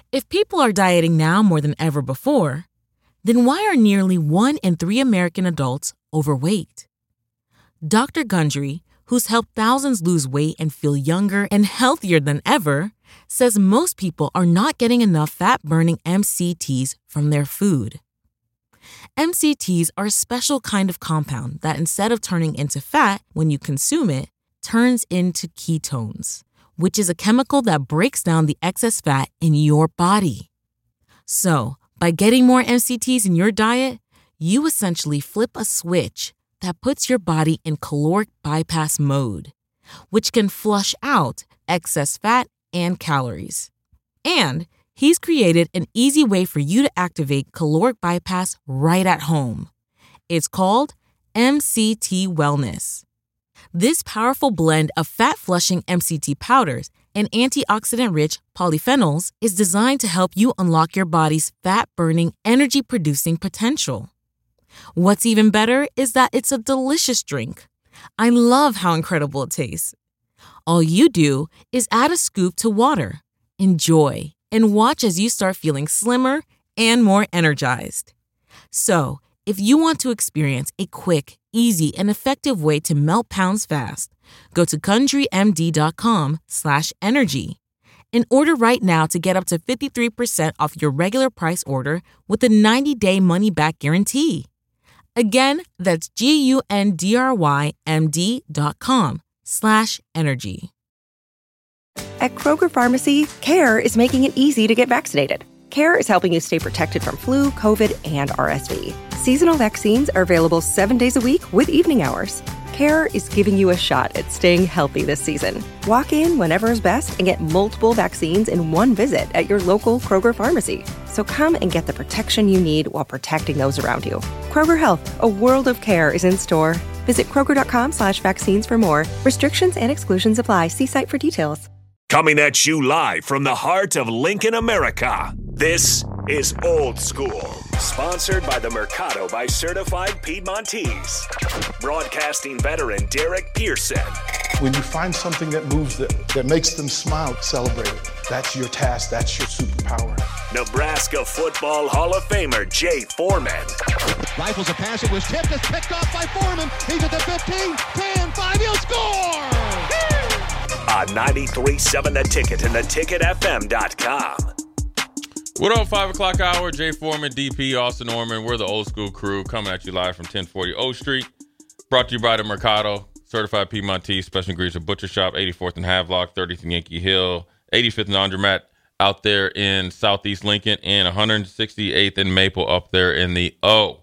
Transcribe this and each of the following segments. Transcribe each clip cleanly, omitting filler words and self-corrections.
If people are dieting now more than ever before, then why are nearly 1 in 3 American adults overweight? Dr. Gundry, who's helped thousands lose weight and feel younger and healthier than ever, says most people are not getting enough fat-burning MCTs from their food. MCTs are a special kind of compound that instead of turning into fat when you consume it, turns into ketones, which is a chemical that breaks down the excess fat in your body. So, by getting more MCTs in your diet, you essentially flip a switch that puts your body in caloric bypass mode, which can flush out excess fat and calories. And he's created an easy way for you to activate caloric bypass right at home. It's called MCT Wellness. This powerful blend of fat-flushing MCT powders and antioxidant-rich polyphenols is designed to help you unlock your body's fat-burning, energy-producing potential. What's even better is that it's a delicious drink. I love how incredible it tastes. All you do is add a scoop to water, enjoy, and watch as you start feeling slimmer and more energized. So, if you want to experience a quick, easy, and effective way to melt pounds fast, go to GundryMD.com/energy and order right now to get up to 53% off your regular price order with a 90-day money-back guarantee. Again, that's GUNDRYMD.com/energy. At Kroger Pharmacy, CARE is making it easy to get vaccinated. CARE is helping you stay protected from flu, COVID, and RSV. Seasonal vaccines are available 7 days a week with evening hours. CARE is giving you a shot at staying healthy this season. Walk in whenever is best and get multiple vaccines in one visit at your local Kroger Pharmacy. So come and get the protection you need while protecting those around you. Kroger Health, a world of care is in store. Visit Kroger.com/vaccines for more. Restrictions and exclusions apply. See site for details. Coming at you live from the heart of Lincoln, America. This is Old School, sponsored by the Mercado by Certified Piedmontese. Broadcasting veteran Derek Pearson. When you find something that moves them, that makes them smile, celebrate it. That's your task. That's your superpower. Nebraska Football Hall of Famer Jay Foreman. Rifles a pass. It was tipped. It's picked off by Foreman. He's at the 15, 10, 5. He'll score! On 93.7 The Ticket and theticketfm.com. What up, 5 o'clock hour? Jay Foreman, DP, Austin Norman. We're the Old School crew coming at you live from 1040 O Street. Brought to you by the Mercado, Certified Piedmontese, Special Ingredients Butcher Shop, 84th and Havelock, 30th and Yankee Hill, 85th and Laundromat out there in Southeast Lincoln, and 168th and Maple up there in the O.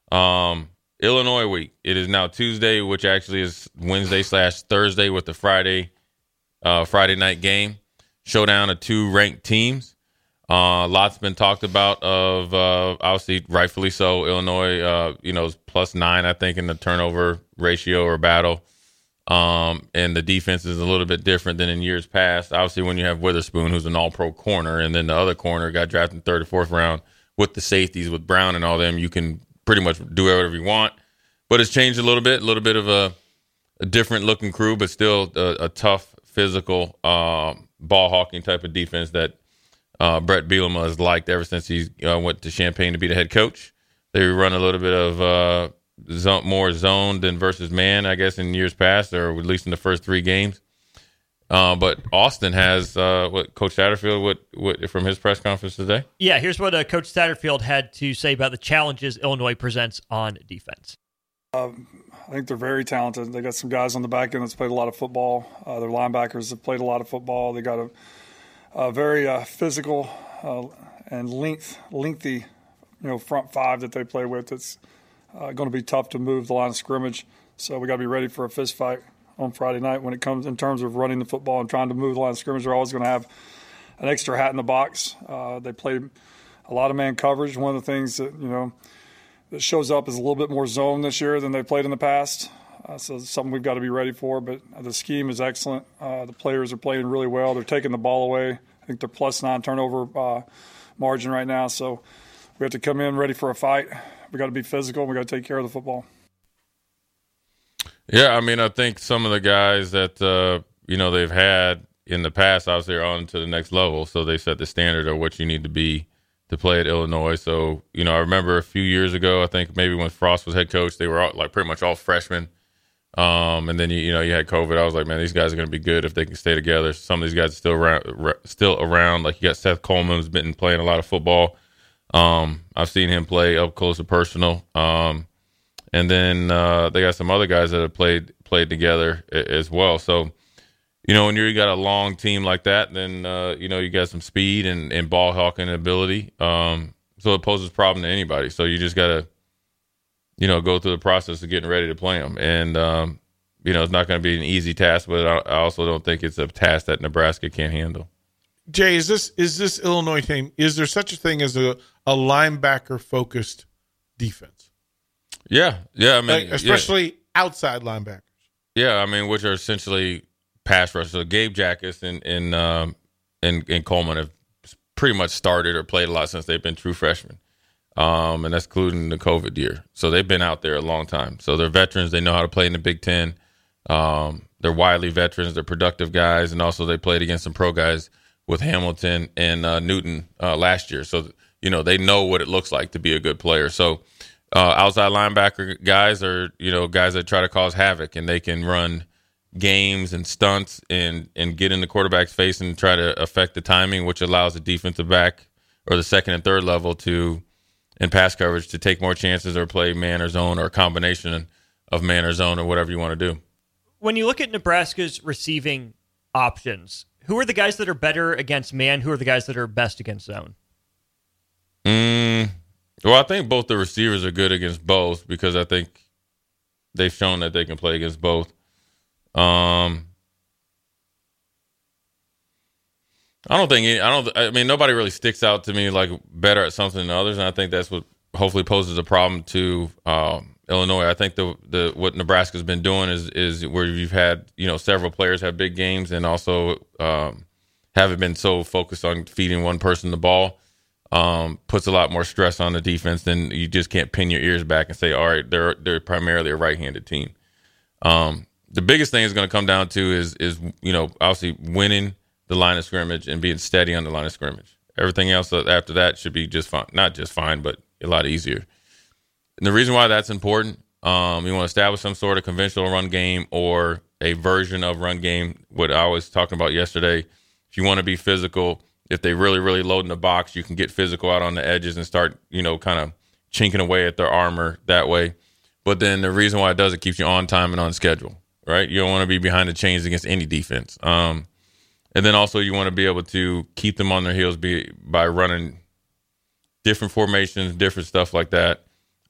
Illinois week. It is now Tuesday, which actually is Wednesday/Thursday with the Friday night game. Showdown of two ranked teams. Lots been talked about of, obviously, rightfully so, Illinois, is +9, I think, in the turnover ratio or battle. And the defense is a little bit different than in years past. Obviously, when you have Witherspoon, who's an all-pro corner, and then the other corner got drafted in the 3rd or 4th round with the safeties, with Brown and all them, you can pretty much do whatever you want. But it's changed a little bit of a different-looking crew, but still a tough, physical, ball-hawking type of defense that Brett Bielema has liked ever since he went to Champaign to be the head coach. They run a little bit of more zone than versus man, I guess, in years past, or at least in the first 3 games. But Austin has what Coach Satterfield what from his press conference today. Yeah, here's what Coach Satterfield had to say about the challenges Illinois presents on defense. I think they're very talented. They got some guys on the back end that's played a lot of football. Their linebackers have played a lot of football. They got a very physical and lengthy, front five that they play with. It's going to be tough to move the line of scrimmage. So we got to be ready for a fist fight on Friday night when it comes in terms of running the football and trying to move the line of scrimmage. They're always going to have an extra hat in the box. They played a lot of man coverage. One of the things that that shows up is a little bit more zone this year than they played in the past. So it's something we've got to be ready for. But the scheme is excellent. The players are playing really well. They're taking the ball away. I think they're +9 turnover margin right now. So we have to come in ready for a fight. We got to be physical. We got to take care of the football. Yeah, I mean, I think some of the guys that they've had, in the past, obviously, are on to the next level. So they set the standard of what you need to be to play at Illinois. So, I remember a few years ago, I think maybe when Frost was head coach, they were all, like pretty much all freshmen. And then, you had COVID. I was like, man, these guys are going to be good if they can stay together. Some of these guys are still around. Like, you got Seth Coleman, who's been playing a lot of football. I've seen him play up close and personal. And then they got some other guys that have played together as well. So, when you got a long team like that, then, you got some speed and ball hawking ability. So it poses a problem to anybody. So you just got to, go through the process of getting ready to play them. And, it's not going to be an easy task, but I also don't think it's a task that Nebraska can't handle. Jay, is this Illinois team, is there such a thing as a linebacker-focused defense? Yeah. I mean, especially outside linebackers. Yeah, I mean, which are essentially pass rush. So Gabe Jackas and Coleman have pretty much started or played a lot since they've been true freshmen. And that's including the COVID year. So they've been out there a long time. So they're veterans. They know how to play in the Big Ten. They're widely veterans. They're productive guys. And also they played against some pro guys with Hamilton and Newton last year. So, they know what it looks like to be a good player. So outside linebacker guys are, guys that try to cause havoc, and they can run games and stunts and get in the quarterback's face and try to affect the timing, which allows the defensive back or the second and third level in pass coverage to take more chances or play man or zone or a combination of man or zone or whatever you want to do. When you look at Nebraska's receiving options, who are the guys that are better against man? Who are the guys that are best against zone? Well, I think both the receivers are good against both, because I think they've shown that they can play against both. I mean, nobody really sticks out to me like better at something than others, and I think that's what hopefully poses a problem to Illinois. I think the what Nebraska's been doing is where you've had several players have big games, and also haven't been so focused on feeding one person the ball. Puts a lot more stress on the defense. Then you just can't pin your ears back and say, all right, they're primarily a right-handed team. The biggest thing is going to come down to is obviously winning the line of scrimmage and being steady on the line of scrimmage. Everything else after that should be just fine. Not just fine, but a lot easier. And the reason why that's important, you want to establish some sort of conventional run game or a version of run game. What I was talking about yesterday, if you want to be physical, if they really, really load in the box, you can get physical out on the edges and start, kind of chinking away at their armor that way. But then the reason why it does, it keeps you on time and on schedule, right? You don't want to be behind the chains against any defense. And then also you want to be able to keep them on their heels by running different formations, different stuff like that,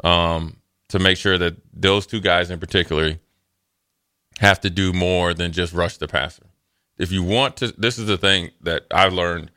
to make sure that those two guys in particular have to do more than just rush the passer. If you want to, this is the thing that I've learned.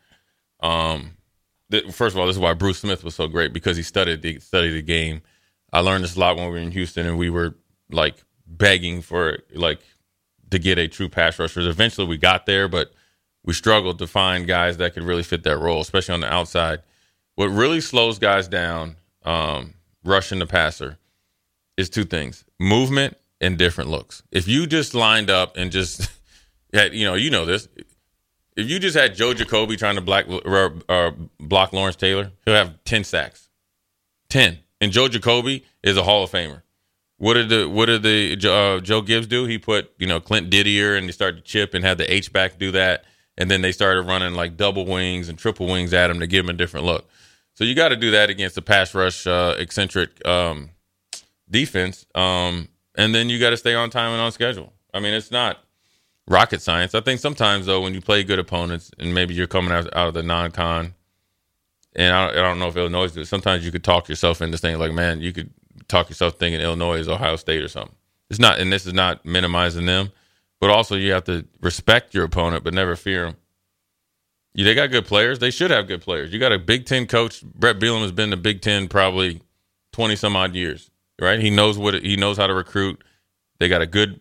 First of all, this is why Bruce Smith was so great, because he studied the game. I learned this a lot when we were in Houston, and we were like begging for to get a true pass rusher. Eventually we got there, but we struggled to find guys that could really fit that role, especially on the outside. What really slows guys down, rushing the passer, is two things: movement and different looks. If you just lined up and just had, this, if you just had Joe Jacoby trying to block Lawrence Taylor, he'll have 10 sacks. 10. And Joe Jacoby is a Hall of Famer. What did Joe Gibbs do? He put, Clint Didier, and he started to chip and had the H-back do that. And then they started running like double wings and triple wings at him to give him a different look. So you got to do that against a pass rush eccentric defense. And then you got to stay on time and on schedule. I mean, it's not rocket science. I think sometimes, though, when you play good opponents and maybe you're coming out of the non-con, and I don't know if Illinois does, sometimes you could talk yourself into things like, man, you could talk yourself thinking Illinois is Ohio State or something. It's not, and this is not minimizing them, but also you have to respect your opponent but never fear them. They got good players. They should have good players. You got a Big Ten coach. Brett Bielema has been in the Big Ten probably 20-some-odd years, right? He knows how to recruit. They got a good,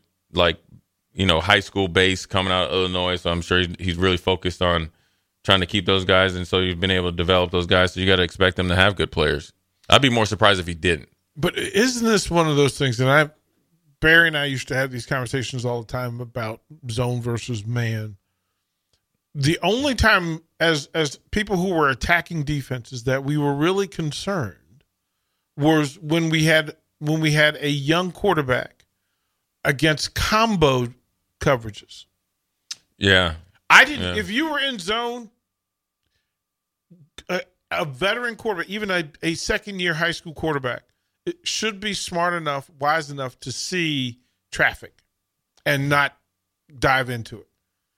high school base coming out of Illinois, so I'm sure he's really focused on trying to keep those guys, and so you've been able to develop those guys, so you got to expect them to have good players. I'd be more surprised if he didn't. But isn't this one of those things that Barry and I used to have these conversations all the time about zone versus man, the only time as people who were attacking defenses that we were really concerned was when we had a young quarterback against combo coverages. Yeah. I didn't. Yeah. If you were in zone, a veteran quarterback, even a second-year high school quarterback, it should be smart enough, wise enough to see traffic and not dive into it.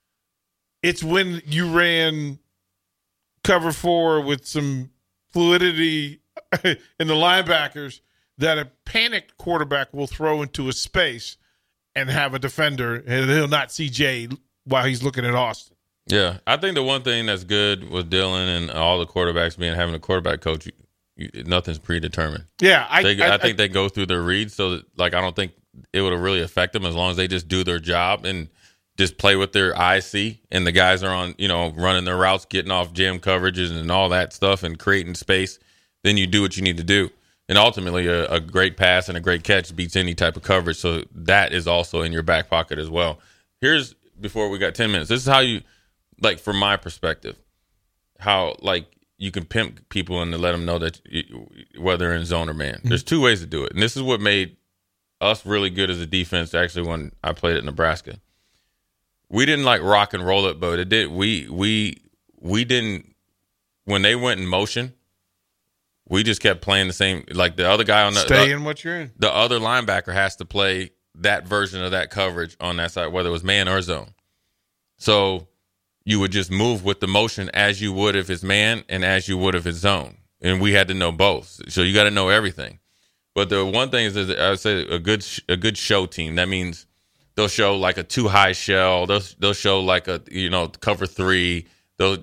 It's when you ran cover 4 with some fluidity in the linebackers that a panicked quarterback will throw into a space and have a defender, and he'll not see Jay while he's looking at Austin. Yeah, I think the one thing that's good with Dylan and all the quarterbacks having a quarterback coach, nothing's predetermined. Yeah, I think they go through their reads, so that, I don't think it would really affect them as long as they just do their job and just play with their eyes see, and the guys are on, running their routes, getting off jam coverages and all that stuff and creating space. Then you do what you need to do. And ultimately, a great pass and a great catch beats any type of coverage. So that is also in your back pocket as well. Before we got 10 minutes, this is how you, from my perspective, how, you can pimp people and to let them know that whether in zone or man. Mm-hmm. There's two ways to do it. And this is what made us really good as a defense, actually, when I played at Nebraska. We didn't rock and roll it, but it did. We didn't, when they went in motion, we just kept playing the same. The other guy on stay in what you're in. The other linebacker has to play that version of that coverage on that side, whether it was man or zone. So you would just move with the motion as you would if it's man and as you would if it's zone. And we had to know both. So you got to know everything. But the one thing is I would say a good show team. That means they'll show a 2-high shell. They'll show a cover 3. They'll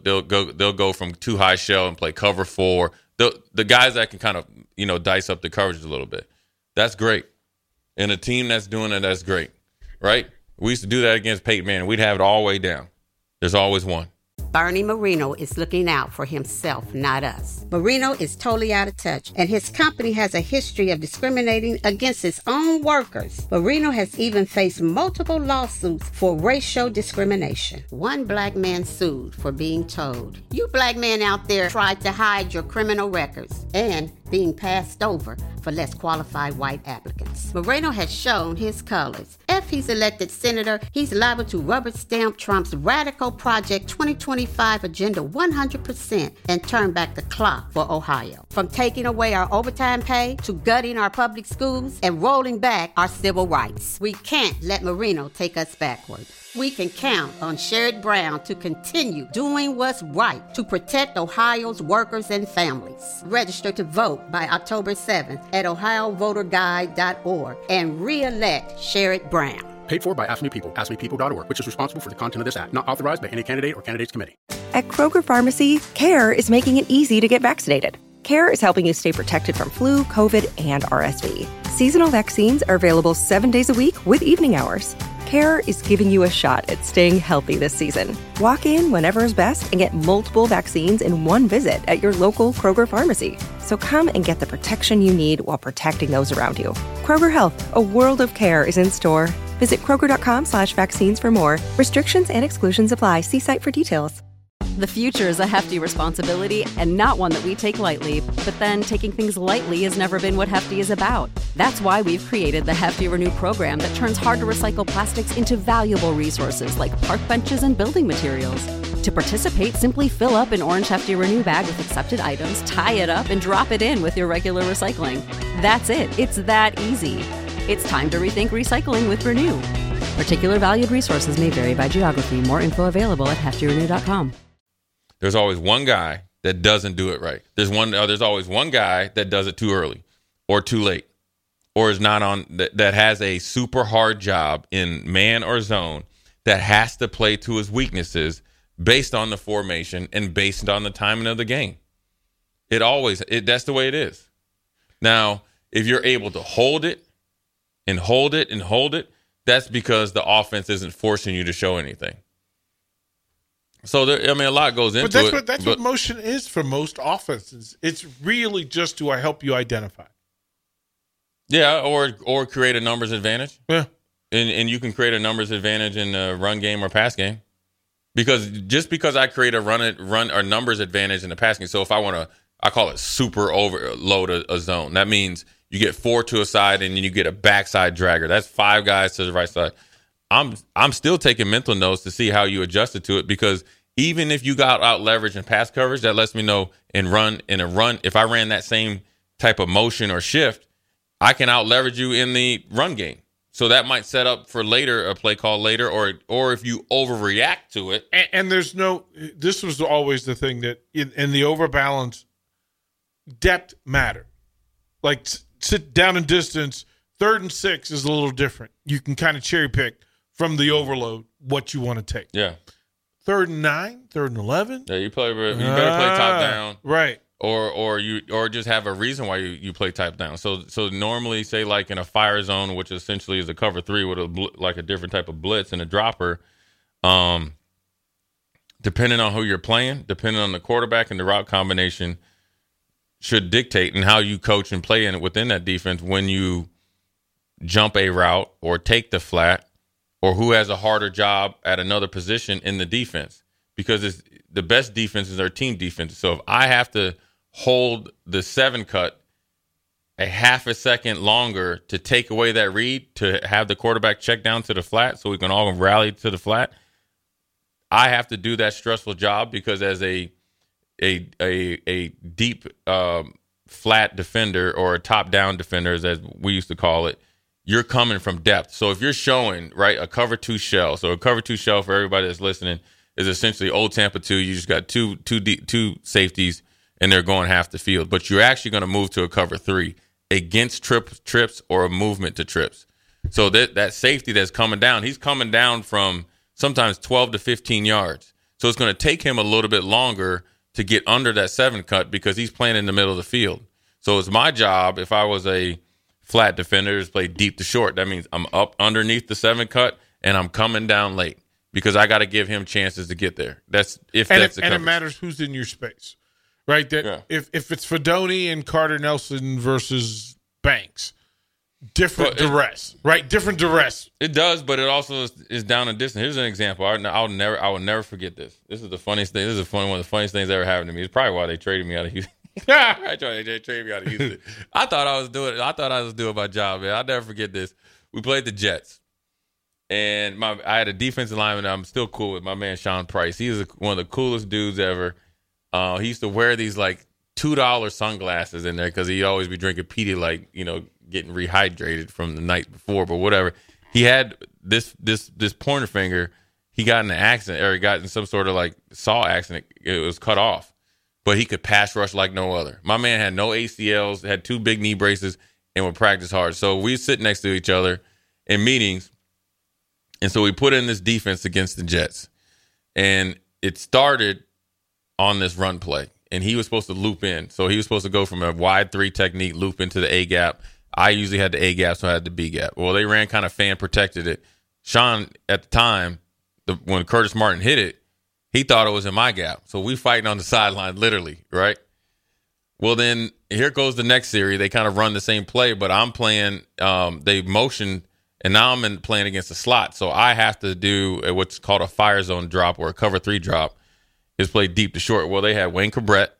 go from 2-high shell and play cover 4. The guys that can kind of dice up the coverage a little bit. That's great. And a team that's doing it, that's great, right? We used to do that against Peyton Manning. We'd have it all the way down. There's always one. Bernie Marino is looking out for himself, not us. Marino is totally out of touch, and his company has a history of discriminating against its own workers. Marino has even faced multiple lawsuits for racial discrimination. One black man sued for being told, "You black men out there tried to hide your criminal records," and being passed over for less qualified white applicants. Moreno has shown his colors. If he's elected senator, he's liable to rubber stamp Trump's radical Project 2025 agenda 100% and turn back the clock for Ohio. From taking away our overtime pay to gutting our public schools and rolling back our civil rights. We can't let Marino take us backward. We can count on Sherrod Brown to continue doing what's right to protect Ohio's workers and families. Register to vote by October 7th at ohiovoterguide.org and re-elect Sherrod Brown. Paid for by Ask Me People, askmepeople.org, which is responsible for the content of this ad. Not authorized by any candidate or candidates committee. At Kroger Pharmacy, CARE is making it easy to get vaccinated. CARE is helping you stay protected from flu, COVID, and RSV. Seasonal vaccines are available 7 days a week with evening hours. CARE is giving you a shot at staying healthy this season. Walk in whenever is best and get multiple vaccines in one visit at your local Kroger pharmacy. So come and get the protection you need while protecting those around you. Kroger Health, a world of care is in store. Visit Kroger.com/vaccines for more. Restrictions and exclusions apply. See site for details. The future is a hefty responsibility and not one that we take lightly. But then taking things lightly has never been what Hefty is about. That's why we've created the Hefty Renew program that turns hard-to-recycle plastics into valuable resources like park benches and building materials. To participate, simply fill up an orange Hefty Renew bag with accepted items, tie it up, and drop it in with your regular recycling. That's it. It's that easy. It's time to rethink recycling with Renew. Particular valued resources may vary by geography. More info available at heftyrenew.com. There's always one guy that doesn't do it right. There's always one guy that does it too early or too late or is not on that has a super hard job in man or zone that has to play to his weaknesses based on the formation and based on the timing of the game. That's the way it is. Now, if you're able to hold it and hold it and hold it, that's because the offense isn't forcing you to show anything. So, a lot goes into it. But that's what motion is for most offenses. It's really just do I help you identify? Yeah, or create a numbers advantage. Yeah. And you can create a numbers advantage in a run game or pass game. Because just because I create a run or numbers advantage in the passing, so if I want to, I call it super overload a zone. That means you get 4 to a side and then you get a backside dragger. That's 5 guys to the right side. I'm still taking mental notes to see how you adjusted to it, because even if you got out leverage and pass coverage, that lets me know in a run, if I ran that same type of motion or shift, I can out leverage you in the run game. So that might set up for later, a play call later, or if you overreact to it. And there's this was always the thing that in the overbalance, depth mattered. Like sit down and distance, 3rd and 6 is a little different. You can kind of cherry pick from the overload what you want to take. Yeah. 3rd and 9, 3rd and 11. Yeah, you better play top down. Right. Or just have a reason why you play type down. So normally, say like in a fire zone, which essentially is a cover 3 with a different type of blitz and a dropper, depending on who you're playing, depending on the quarterback and the route combination, should dictate and how you coach and play within that defense when you jump a route or take the flat, or who has a harder job at another position in the defense. Because the best defenses are team defenses. So if I have to hold the 7 cut a half a second longer to take away that read, to have the quarterback check down to the flat so we can all rally to the flat, I have to do that stressful job, because as a deep flat defender, or a top down defender, as we used to call it, you're coming from depth. So if you're showing, right, a cover 2 shell, so a cover 2 shell for everybody that's listening is essentially old Tampa 2. You just got two safeties, and they're going half the field. But you're actually going to move to a cover 3 against trips or a movement to trips. So that safety that's coming down, he's coming down from sometimes 12 to 15 yards. So it's going to take him a little bit longer to get under that 7 cut, because he's playing in the middle of the field. So it's my job, if I was a flat defender, to play deep to short. That means I'm up underneath the 7 cut and I'm coming down late, because I got to give him chances to get there. And it matters who's in your space, right? If it's Fedoni and Carter Nelson versus Banks, different duress, right? Different duress. It does, but it also is down and distance. Here's an example. I will never forget this. This is the funniest thing. This is one of the funniest things that ever happened to me. It's probably why they traded me out of Houston. They traded me out of Houston. I thought I was doing my job, man. I'll never forget this. We played the Jets, and I had a defensive lineman that I'm still cool with, my man Sean Price. He was one of the coolest dudes ever. He used to wear these like $2 sunglasses in there, because he'd always be drinking Pedialyte, getting rehydrated from the night before. But whatever, he had this pointer finger. He got in an accident, or he got in some sort of like saw accident. It was cut off, but he could pass rush like no other. My man had no ACLs, had 2 big knee braces, and would practice hard. So we sit next to each other in meetings, and so we put in this defense against the Jets, and it started on this run play, and he was supposed to loop in. So he was supposed to go from a wide 3 technique, loop into the A gap. I usually had the A gap, so I had the B gap. Well, they ran kind of fan protected it. Sean, at the time, when Curtis Martin hit it, he thought it was in my gap. So we fighting on the sideline, literally, right? Well, then here goes the next series. They kind of run the same play, but I'm playing, they motion, and now I'm playing against a slot. So I have to do what's called a fire zone drop, or a cover 3 drop, is play deep to short. Well, they had Wayne Cabret,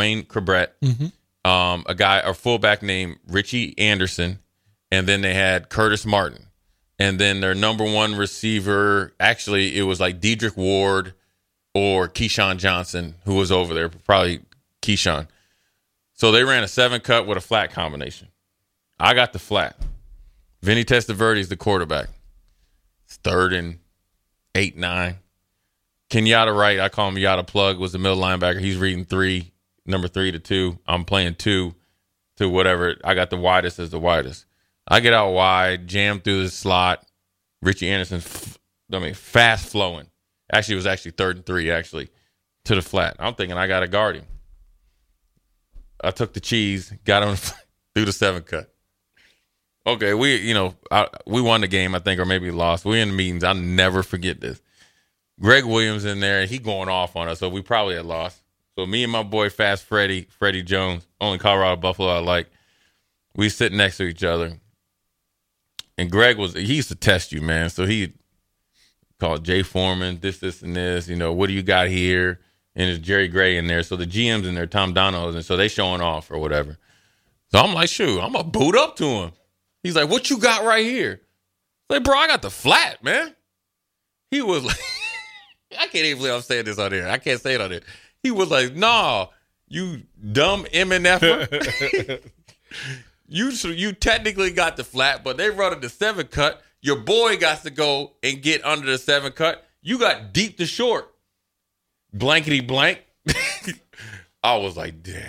a fullback named Richie Anderson, and then they had Curtis Martin. And then their number 1 receiver, actually, it was like Dedrick Ward or Keyshawn Johnson, who was over there, probably Keyshawn. So they ran a 7 cut with a flat combination. I got the flat. Vinny Testaverde is the quarterback. It's 3rd and 8, 9. Kenyatta Wright, I call him Yada Plug, was the middle linebacker. He's reading 3, number 3 to 2. I'm playing 2 to whatever. I got the widest as the widest. I get out wide, jam through the slot. Richie Anderson, fast flowing. Actually, it was 3rd and 3, to the flat. I'm thinking I got to guard him. I took the cheese, got him through the 7 cut. Okay, we won the game, I think, or maybe lost. We in the meetings. I'll never forget this. Greg Williams in there, and he going off on us, so we probably had lost. So me and my boy Fast Freddie Jones, only Colorado Buffalo I like, we sit next to each other. And Greg he used to test you, man. So he called Jay Foreman, this, and this. What do you got here? And there's Jerry Gray in there. So the GM's in there, Tom Donahoe's, and so they showing off or whatever. So I'm like, shoot, I'm going to boot up to him. He's like, what you got right here? I'm like, bro, I got the flat, man. He was like, I can't even believe I'm saying this on there. I can't say it on there. He was like, nah, you dumb MNFer. You technically got the flat, but they running the 7 cut. Your boy got to go and get under the 7 cut. You got deep to short. Blankety blank. I was like, dang.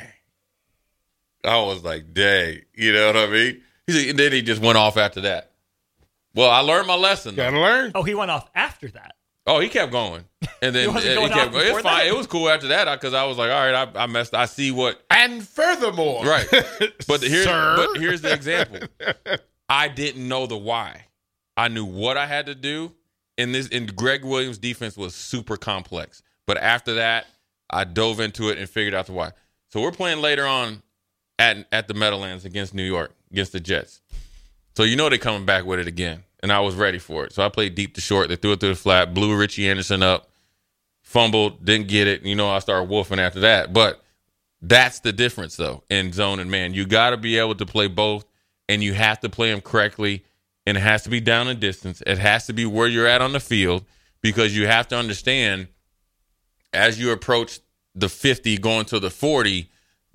You know what I mean? And then he just went off after that. Well, I learned my lesson. Gotta learn. Oh, he went off after that. Oh, he kept going. And then he kept going. It's fine. It was cool after that because I was like, all right, I messed. I see what. And furthermore. Right. But here's the example. I didn't know the why. I knew what I had to do. And Greg Williams' defense was super complex. But after that, I dove into it and figured out the why. So we're playing later on at the Meadowlands against New York, against the Jets. So they're coming back with it again. And I was ready for it. So I played deep to short. They threw it to the flat, blew Richie Anderson up, fumbled, didn't get it. I started wolfing after that. But that's the difference, though, in zone and man. You got to be able to play both, and you have to play them correctly, and it has to be down in distance. It has to be where you're at on the field because you have to understand as you approach the 50 going to the 40,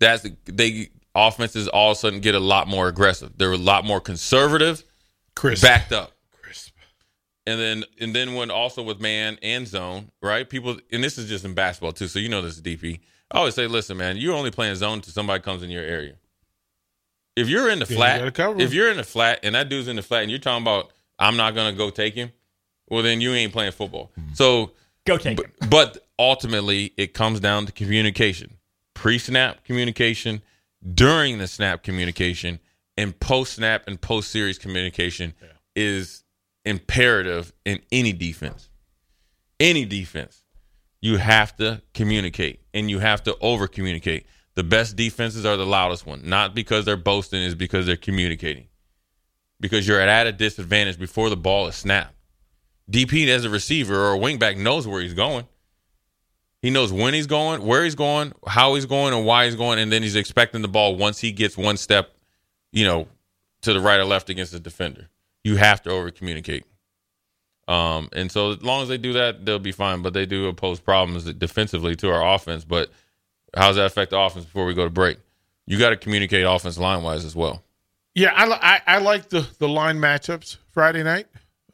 offenses all of a sudden get a lot more aggressive. They're a lot more conservative, backed up. And then when also with man and zone, right? People, and this is just in basketball too, so this is DP. I always say, listen, man, you're only playing zone until somebody comes in your area. If you're in the flat, and that dude's in the flat, and you're talking about I'm not gonna go take him, well then you ain't playing football. So go take him. But ultimately, it comes down to communication, pre-snap communication, during the snap communication, and post-snap and post-series communication is imperative in any defense. Any defense. You have to communicate, and you have to over-communicate. The best defenses are the loudest one, not because they're boasting, it's because they're communicating. Because you're at a disadvantage before the ball is snapped. DP as a receiver or a wingback knows where he's going. He knows when he's going, where he's going, how he's going, and why he's going, and then he's expecting the ball once he gets one step, to the right or left against the defender. You have to over-communicate. And so as long as they do that, they'll be fine. But they do pose problems defensively to our offense. But how does that affect the offense before we go to break? You got to communicate offense line-wise as well. Yeah, I like the line matchups Friday night.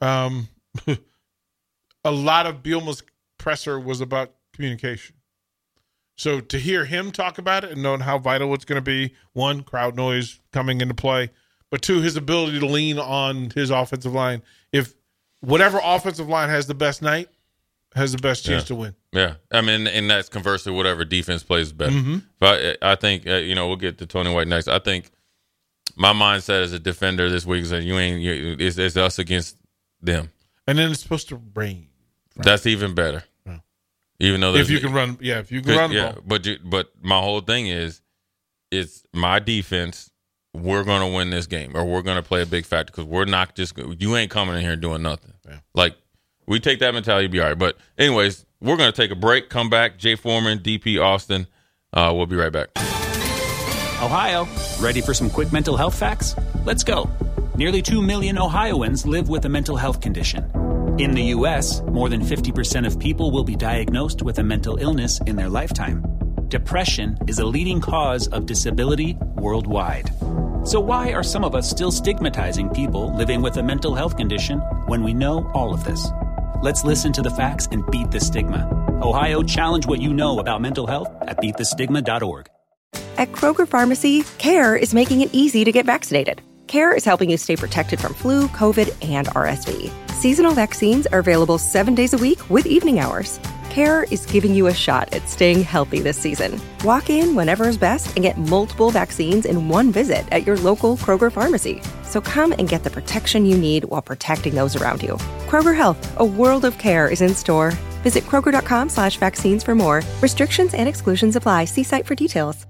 A lot of Bielema's presser was about communication. So to hear him talk about it and knowing how vital it's going to be, one, crowd noise coming into play, but two, his ability to lean on his offensive line. If whatever offensive line has the best night, has the best chance to win. Yeah. I mean, and that's conversely whatever defense plays better. Mm-hmm. But I think, we'll get to Tony White next. I think my mindset as a defender this week is that it's us against them. And then it's supposed to rain. Right? That's even better. Yeah. Even though if you can run the ball. But my whole thing is, it's my defense. We're going to win this game, or we're going to play a big factor because we're not just – you ain't coming in here doing nothing. Yeah. Like, we take that mentality, be all right. But anyways, we're going to take a break, come back. Jay Foreman, DP Austin. We'll be right back. Ohio, ready for some quick mental health facts? Let's go. Nearly 2 million Ohioans live with a mental health condition. In the U.S., more than 50% of people will be diagnosed with a mental illness in their lifetime. Depression is a leading cause of disability worldwide. So why are some of us still stigmatizing people living with a mental health condition when we know all of this? Let's listen to the facts and beat the stigma. Ohio, challenge what you know about mental health at beatthestigma.org. At Kroger Pharmacy, CARE is making it easy to get vaccinated. CARE is helping you stay protected from flu, COVID, and RSV. Seasonal vaccines are available 7 days a week with evening hours. CARE is giving you a shot at staying healthy this season. Walk in whenever is best and get multiple vaccines in one visit at your local Kroger pharmacy. So come and get the protection you need while protecting those around you. Kroger Health, a world of care is in store. Visit Kroger.com/vaccines for more. Restrictions and exclusions apply. See site for details.